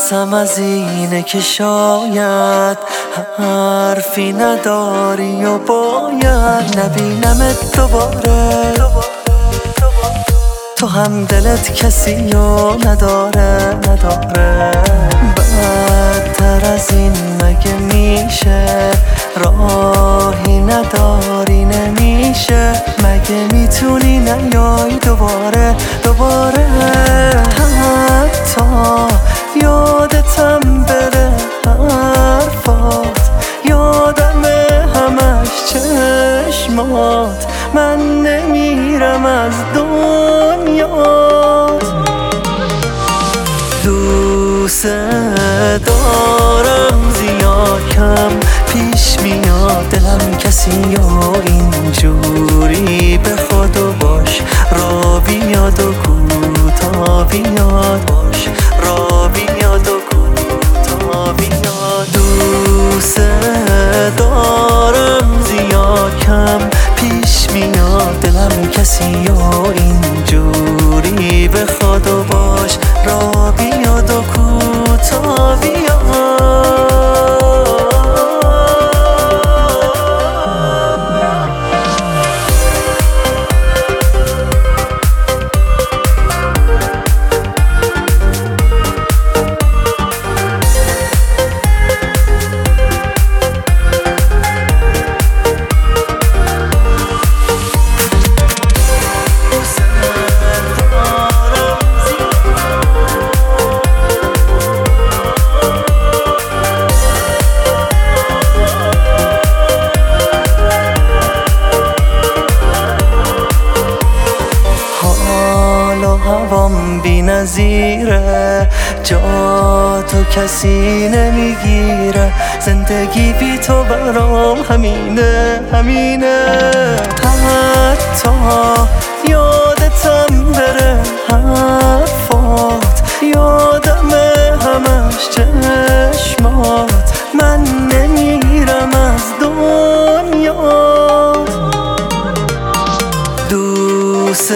ترسم از اینه که شاید حرفی نداری و باید نبینمت دوباره. تو هم دلت کسی رو نداره. بدتر از این مگه میشه؟ راهی نداری نمیشه؟ مگه میتونی نیای دوباره؟ حتی یادتم بره حرفات، یادم همش چشمات، من نمیرم از دنیات. دوست دارم زیاد کم پیش میاد دلم کسی و اینجوری به خودو باش، را بیاد و کوتا بیاد باش، را بیاد و کوتا بیاد. دوست دارم زیاد کم پیش میاد دلم کسی و اینجوری به خودو باش، را بیاد و کوتا بیاد. هوام بی نظیره، جا تو کسی نمیگیره، زندگی بی تو برام همینه. حتی یادتم بره حرفات، یادم همش چشمات، من نمیرم از دنیات. دوست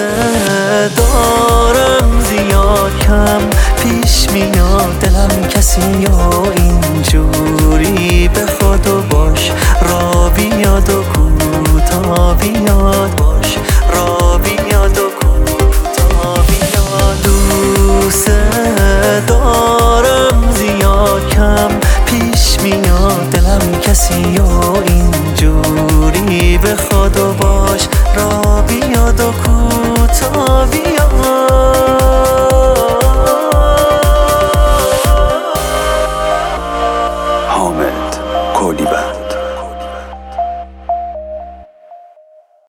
دارم زیاد کم پیش میاد دلم کسی و اینجوری به خودو باش، را بیاد و کوتا بیاد باش، را بیاد و کوتا بیاد. دوست دارم زیاد کم پیش میاد دلم کسی و اینجوری به خودو باش، را بیاد و